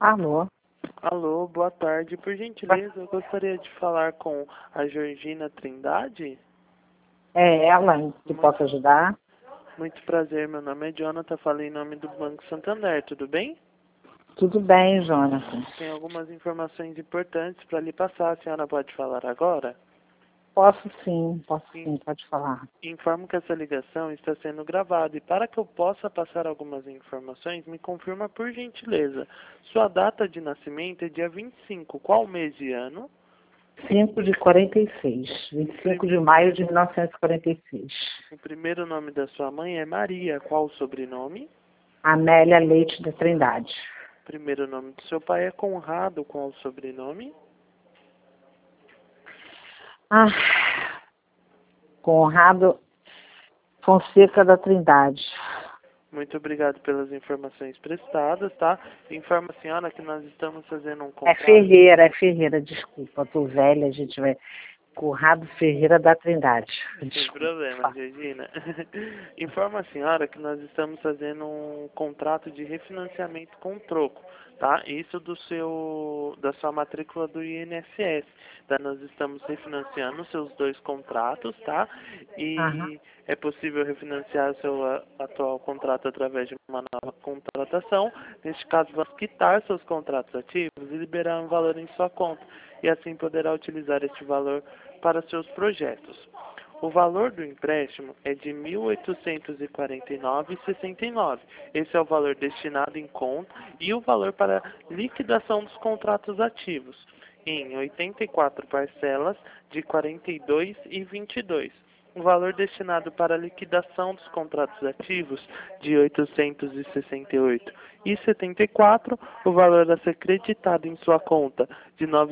Alô? Alô, boa tarde. Por gentileza, eu gostaria de falar com a Georgina Trindade. É ela que posso ajudar? Muito prazer, meu nome é Jonathan, falei em nome do Banco Santander, tudo bem? Tudo bem, Jonathan. Tem algumas informações importantes para lhe passar, a senhora pode falar agora? Posso sim, pode falar. Informo que essa ligação está sendo gravada e para que eu possa passar algumas informações, me confirma por gentileza. Sua data de nascimento é dia 25, qual mês e ano? 5 de 46, 25 de maio de 1946. O primeiro nome da sua mãe é Maria, qual o sobrenome? Amélia Leite da Trindade. O primeiro nome do seu pai é Conrado, qual o sobrenome? Conrado Fonseca da Trindade. Muito obrigado pelas informações prestadas, tá? Informa a senhora que nós estamos fazendo um É contrato... Ferreira, desculpa, tô velha, a gente vai... Conrado Ferreira da Trindade. Sem Desculpa. problema, Georgina. Informa a senhora que nós estamos fazendo um contrato de refinanciamento com troco, tá? Isso da sua matrícula do INSS. Tá? Nós estamos refinanciando os seus dois contratos, tá? E é possível refinanciar o seu atual contrato através de uma nova contratação. Neste caso, vamos quitar seus contratos ativos e liberar um valor em sua conta. E assim poderá utilizar este valor para seus projetos. O valor do empréstimo é de R$ 1.849,69. Esse é o valor destinado em conta e o valor para liquidação dos contratos ativos, em 84 parcelas de R$ 42,22. O valor destinado para a liquidação dos contratos ativos de R$ 868,74, o valor a ser creditado em sua conta de R$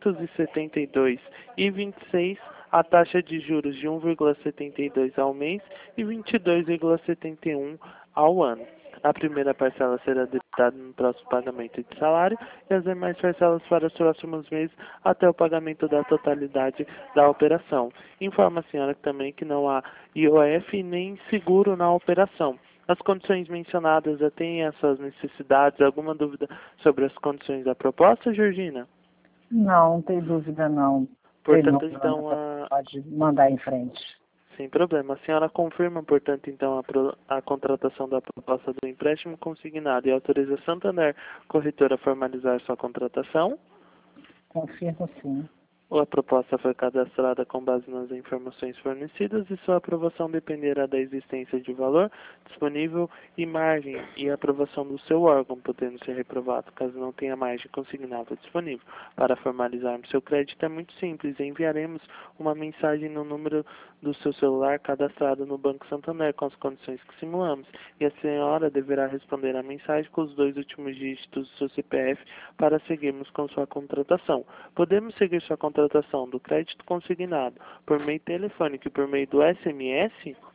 972,26, a taxa de juros de 1,72 ao mês e 22,71 ao ano. A primeira parcela será debitada no próximo pagamento de salário e as demais parcelas para os próximos meses até o pagamento da totalidade da operação. Informa a senhora também que não há IOF nem seguro na operação. As condições mencionadas atendem às suas necessidades. Alguma dúvida sobre as condições da proposta, Georgina? Não tem dúvida não. Portanto, então, Pode mandar em frente. sem problema. A senhora confirma, portanto, então, a contratação da proposta do empréstimo consignado e autoriza a Santander Corretora a formalizar sua contratação? Confirmo sim. A proposta foi cadastrada com base nas informações fornecidas e sua aprovação dependerá da existência de valor disponível e margem e aprovação do seu órgão, podendo ser reprovado caso não tenha margem consignável disponível. Para formalizarmos seu crédito é muito simples. Enviaremos uma mensagem no número do seu celular cadastrado no Banco Santander com as condições que simulamos e a senhora deverá responder a mensagem com os 2 últimos dígitos do seu CPF para seguirmos com sua contratação. Podemos seguir sua contratação do crédito consignado por meio telefônico e por meio do SMS?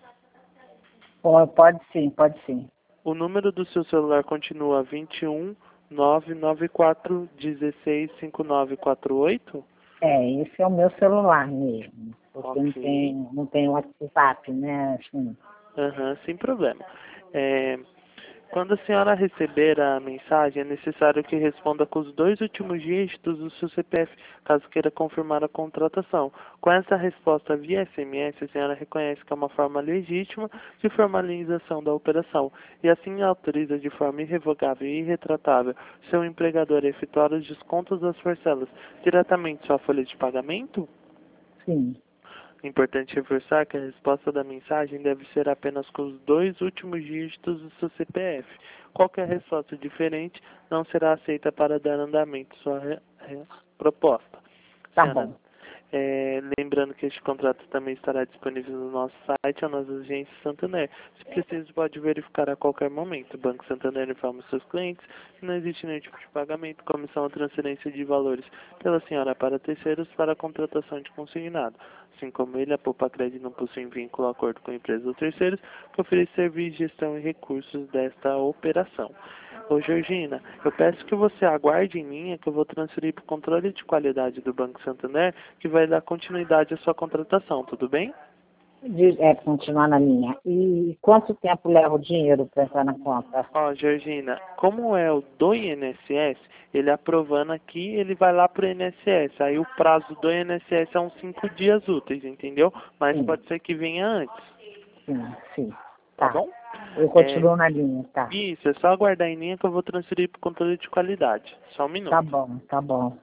Pode sim. O número do seu celular continua 21 994 16 5948? Esse é o meu celular mesmo. Porque Ok. não tem WhatsApp, né? Assim. Sem problema. Quando a senhora receber a mensagem, é necessário que responda com os 2 últimos dígitos do seu CPF, caso queira confirmar a contratação. Com essa resposta via SMS, a senhora reconhece que é uma forma legítima de formalização da operação e assim autoriza de forma irrevogável e irretratável seu empregador a efetuar os descontos das parcelas diretamente em sua folha de pagamento? Sim. É importante reforçar que a resposta da mensagem deve ser apenas com os 2 últimos dígitos do seu CPF. Qualquer resposta diferente não será aceita para dar andamento à sua proposta. Tá Senhora, bom. lembrando que este contrato também estará disponível no nosso site, a nossa agência Santander. Se preciso, pode verificar a qualquer momento. O Banco Santander informa os seus clientes que não existe nenhum tipo de pagamento, comissão ou transferência de valores pela senhora para terceiros para a contratação de consignado. Assim como ele, a Poupa Crédito não possui vínculo ou acordo com empresas ou terceiros que oferecem serviços, gestão e recursos desta operação. Ô Georgina, eu peço que você aguarde em linha que eu vou transferir para o controle de qualidade do Banco Santander, que vai dar continuidade à sua contratação, tudo bem? Continuar na linha. E quanto tempo leva o dinheiro para entrar na conta? Ó, Georgina, como é o do INSS, ele aprovando aqui, ele vai lá pro INSS. Aí o prazo do INSS é uns 5 dias úteis, entendeu? Mas Sim. pode ser que venha antes, Sim. tá Tá. bom? Eu continuo na linha, tá. Isso, é só aguardar em linha que eu vou transferir pro controle de qualidade. Só um minuto. Tá bom.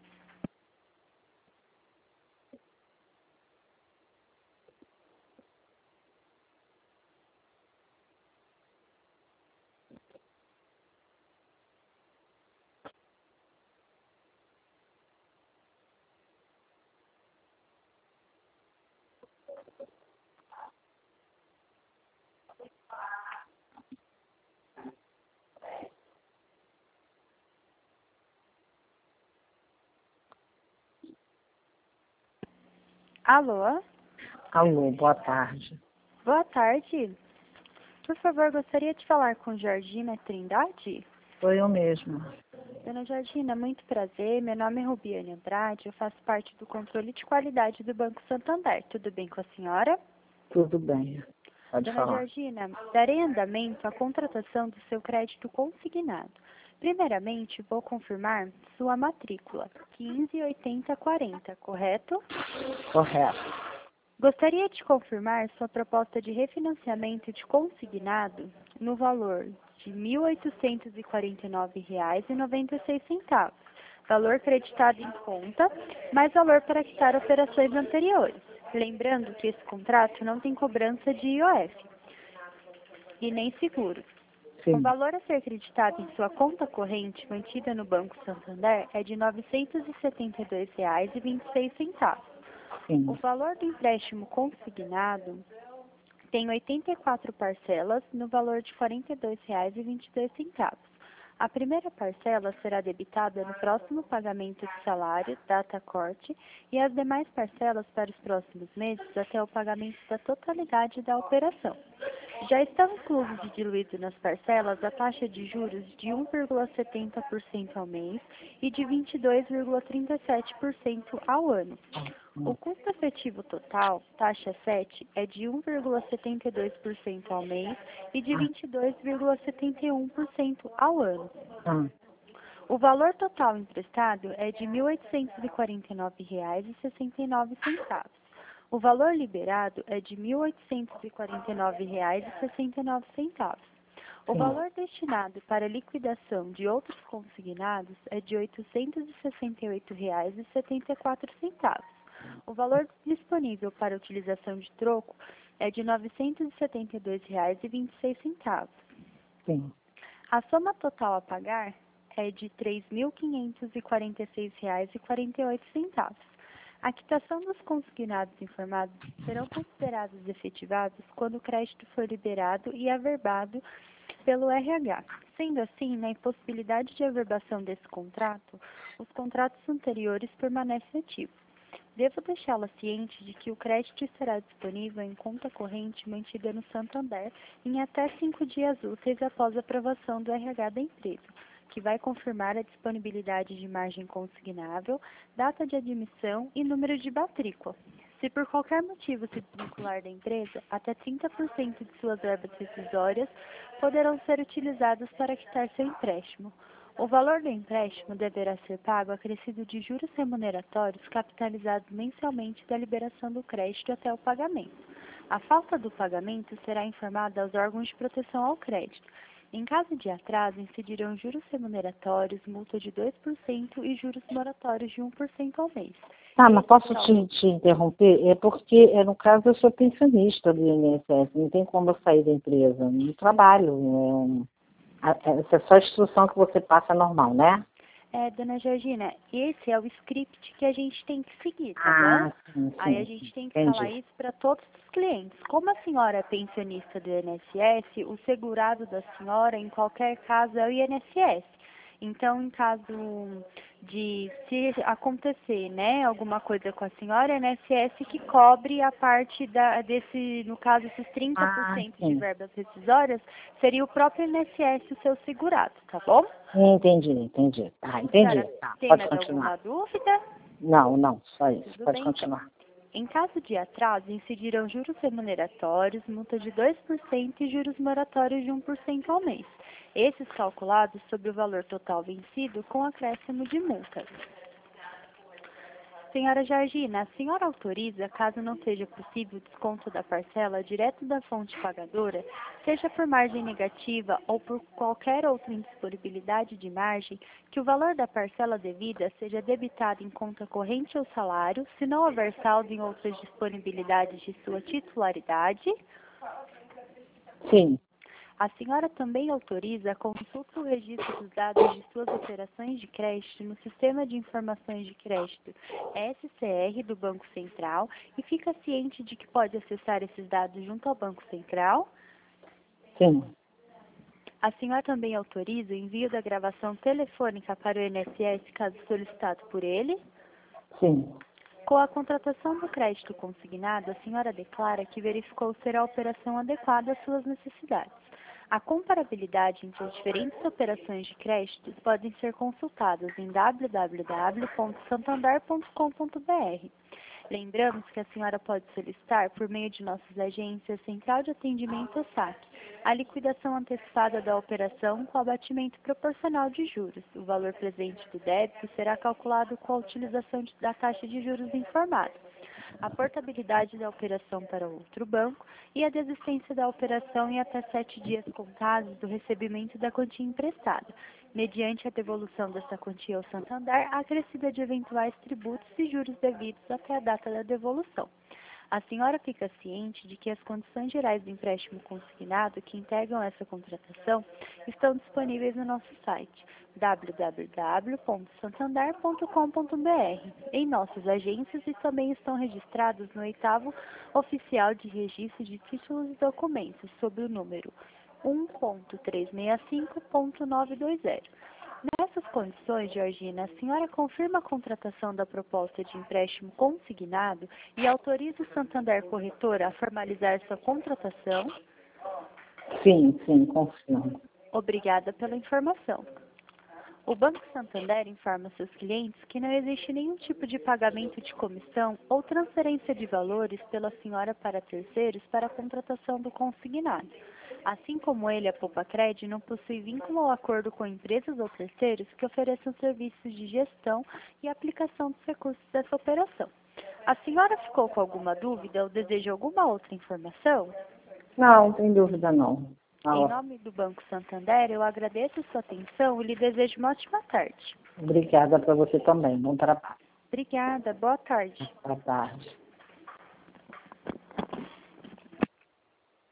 Alô? Alô, boa tarde. Boa tarde. Por favor, gostaria de falar com Georgina Trindade? Sou eu mesma. Dona Georgina, muito prazer. Meu nome é Rubiane Andrade. Eu faço parte do controle de qualidade do Banco Santander. Tudo bem com a senhora? Tudo bem. Pode Dona falar. Georgina, darei andamento à contratação do seu crédito consignado. Primeiramente, vou confirmar sua matrícula, 158040, correto? Correto. Gostaria de confirmar sua proposta de refinanciamento de consignado no valor de R$ 1.849,96, valor creditado em conta, mais valor para quitar operações anteriores. Lembrando que esse contrato não tem cobrança de IOF e nem seguros. O Sim. valor a ser creditado em sua conta corrente mantida no Banco Santander é de R$ 972,26. Sim. O valor do empréstimo consignado tem 84 parcelas no valor de R$ 42,22. A primeira parcela será debitada no próximo pagamento de salário, data corte, e as demais parcelas para os próximos meses até o pagamento da totalidade da operação. Já estão inclusos e diluídos nas parcelas a taxa de juros de 1,70% ao mês e de 22,37% ao ano. O custo efetivo total, taxa 7, é de 1,72% ao mês e de 22,71% ao ano. O valor total emprestado é de R$ 1.849,69. O valor liberado é de R$ 1.849,69. O valor destinado para liquidação de outros consignados é de R$ 868,74. O valor disponível para utilização de troco é de R$ 972,26. Sim. A soma total a pagar é de R$ 3.546,48. A quitação dos consignados informados serão considerados efetivados quando o crédito for liberado e averbado pelo RH. Sendo assim, na impossibilidade de averbação desse contrato, os contratos anteriores permanecem ativos. Devo deixá-la ciente de que o crédito estará disponível em conta corrente mantida no Santander em até 5 dias úteis após a aprovação do RH da empresa, que vai confirmar a disponibilidade de margem consignável, data de admissão e número de matrícula. Se por qualquer motivo se desvincular da empresa, até 30% de suas verbas rescisórias poderão ser utilizadas para quitar seu empréstimo. O valor do empréstimo deverá ser pago acrescido de juros remuneratórios capitalizados mensalmente da liberação do crédito até o pagamento. A falta do pagamento será informada aos órgãos de proteção ao crédito. Em caso de atraso, incidirão juros remuneratórios, multa de 2% e juros moratórios de 1% ao mês. Tá, mas posso te interromper? É porque, no caso, eu sou pensionista do INSS, não tem como eu sair da empresa, não trabalho. Essa é só a instrução que você passa normal, né? Dona Georgina, esse é o script que a gente tem que seguir, tá bom? Sim, Aí a gente tem que entendi. falar isso para todos os clientes. Como a senhora é pensionista do INSS, o segurado da senhora, em qualquer caso, é o INSS. Então, em caso de se acontecer, né, alguma coisa com a senhora, é o INSS que cobre a parte no caso, esses 30% de Sim. verbas rescisórias, seria o próprio INSS o seu segurado, tá bom? Entendi. Tá, entendi. Senhora, Tá, tem pode mais continuar. alguma dúvida? Não, só isso. Tudo Pode bem, então. continuar. Em caso de atraso, incidirão juros remuneratórios, multa de 2% e juros moratórios de 1% ao mês. Esses calculados sobre o valor total vencido com acréscimo de multa. Senhora Georgina, a senhora autoriza, caso não seja possível o desconto da parcela direto da fonte pagadora, seja por margem negativa ou por qualquer outra indisponibilidade de margem, que o valor da parcela devida seja debitado em conta corrente ou salário, se não houver saldo em outras disponibilidades de sua titularidade? Sim. A senhora também autoriza a consulta ou registro dos dados de suas operações de crédito no Sistema de Informações de Crédito SCR do Banco Central e fica ciente de que pode acessar esses dados junto ao Banco Central? Sim. A senhora também autoriza o envio da gravação telefônica para o INSS caso solicitado por ele? Sim. Com a contratação do crédito consignado, a senhora declara que verificou ser a operação adequada às suas necessidades. A comparabilidade entre as diferentes operações de crédito podem ser consultadas em www.santander.com.br. Lembramos que a senhora pode solicitar, por meio de nossas agências Central de Atendimento ou SAC, a liquidação antecipada da operação com abatimento proporcional de juros. O valor presente do débito será calculado com a utilização da taxa de juros informada, a portabilidade da operação para outro banco e a desistência da operação em até 7 dias contados do recebimento da quantia emprestada, mediante a devolução dessa quantia ao Santander, acrescida de eventuais tributos e juros devidos até a data da devolução. A senhora fica ciente de que as condições gerais do empréstimo consignado que integram essa contratação estão disponíveis no nosso site www.santander.com.br, em nossas agências e também estão registrados no 8º Oficial de Registro de Títulos e Documentos, sob o número 1.365.920. Nessas condições, Georgina, a senhora confirma a contratação da proposta de empréstimo consignado e autoriza o Santander Corretora a formalizar sua contratação? Sim, confirmo. Obrigada pela informação. O Banco Santander informa seus clientes que não existe nenhum tipo de pagamento de comissão ou transferência de valores pela senhora para terceiros para a contratação do consignado. Assim como ele, a Poupa-Cred não possui vínculo ou acordo com empresas ou terceiros que ofereçam serviços de gestão e aplicação dos recursos dessa operação. A senhora ficou com alguma dúvida ou deseja alguma outra informação? Não, sem dúvida não. Em nome do Banco Santander, eu agradeço a sua atenção e lhe desejo uma ótima tarde. Obrigada para você também. Bom trabalho. Obrigada. Boa tarde. Boa tarde.